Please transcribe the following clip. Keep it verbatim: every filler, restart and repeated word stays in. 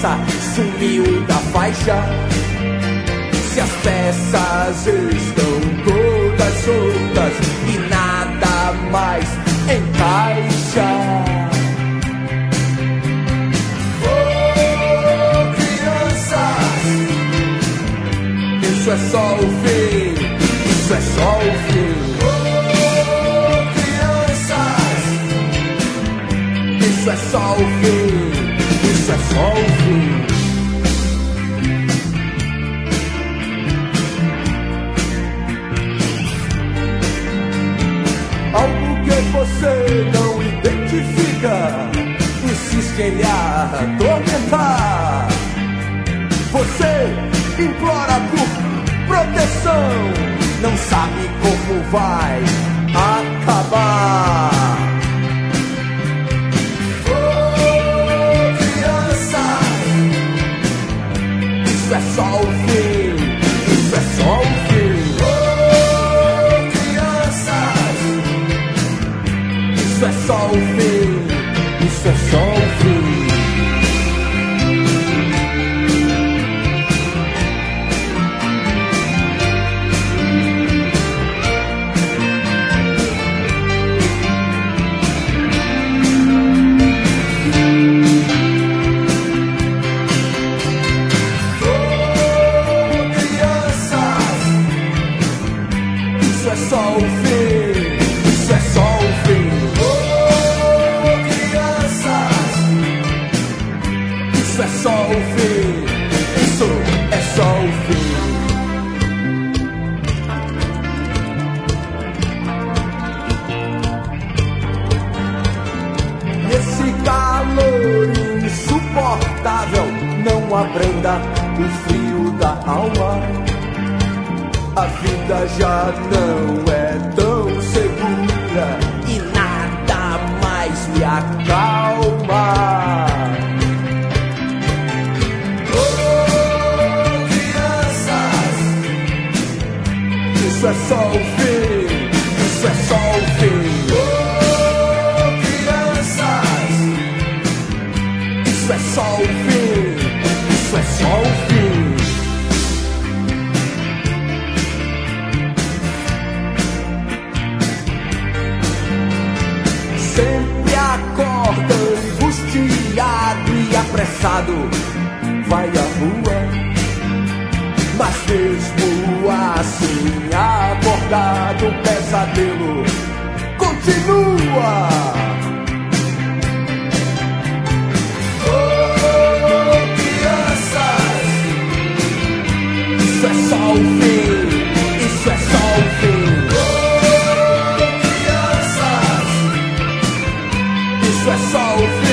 peça sumiu da faixa. Se as peças estão todas soltas e nada mais encaixa. Oh, crianças, isso é só o fim, isso é só o fim. Oh, crianças, isso é só o fim, isso é só o fim. Algo que você não identifica insiste em lhe atormentar. Você implora por proteção, não sabe como vai acabar. Oh, crianças, isso é só o fim, isso é só o fim. Isso é só o fim, isso é só o fim. Oh, crianças, isso é só o fim, isso é só o fim. Isso é só o fim, isso é só o fim. Esse calor insuportável não abranda o frio da alma. A vida já não é tão segura e nada mais me acalma. Isso é só o fim, isso é só o fim. Oh, crianças, isso é só o fim, isso é só o fim. Sempre acorda angustiado e apressado, vai à rua. Mas mesmo assim, acordado, o pesadelo continua. Oh, crianças, isso é só o fim, isso é só o fim. Oh, crianças, isso é só o fim.